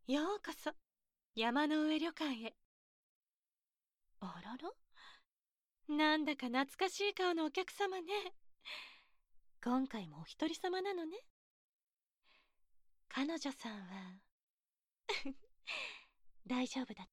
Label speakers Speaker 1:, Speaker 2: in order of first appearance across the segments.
Speaker 1: ようこそ山の上旅館へ。あらら、なんだか懐かしい顔のお客様ね。今回もお一人様なのね。彼女さんは大丈夫だった？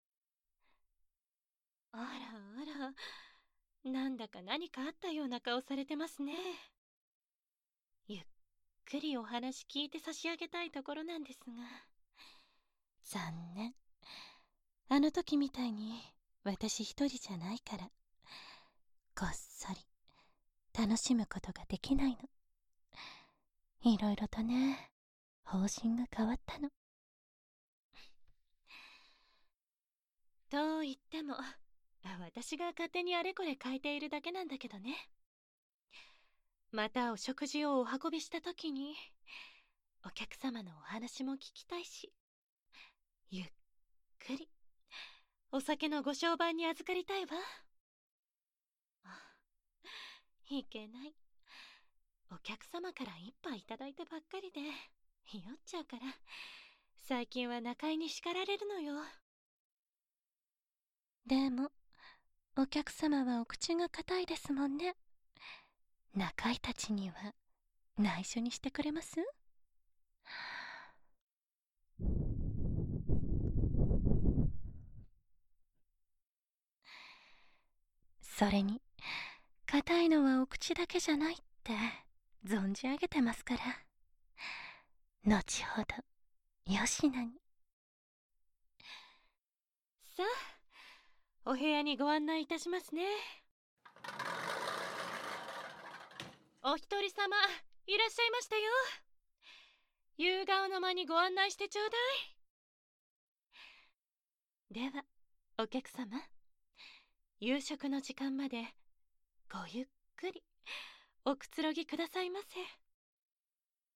Speaker 1: あらあら、なんだか何かあったような顔されてますね。ゆっくりお話聞いて差し上げたいところなんですが。残念。あの時みたいに私一人じゃないから、こっそり楽しむことができないの。いろいろとね、方針が変わったの。と言っても、私が勝手にあれこれ変えているだけなんだけどね。またお食事をお運びした時に、お客様のお話も聞きたいし、ゆっくりお酒のご商売に預かりたいわ。いけない。お客様から一杯いただいたばっかりで酔っちゃうから、最近は仲居に叱られるのよ。でもお客様はお口が固いですもんね。仲居たちには内緒にしてくれます？それに固いのはお口だけじゃないって存じ上げてますから、後ほどよしなに。さあ、お部屋にご案内いたしますね。お一人様いらっしゃいましたよ。夕顔の間にご案内してちょうだい。ではお客様、夕食の時間までごゆっくりおくつろぎくださいませ。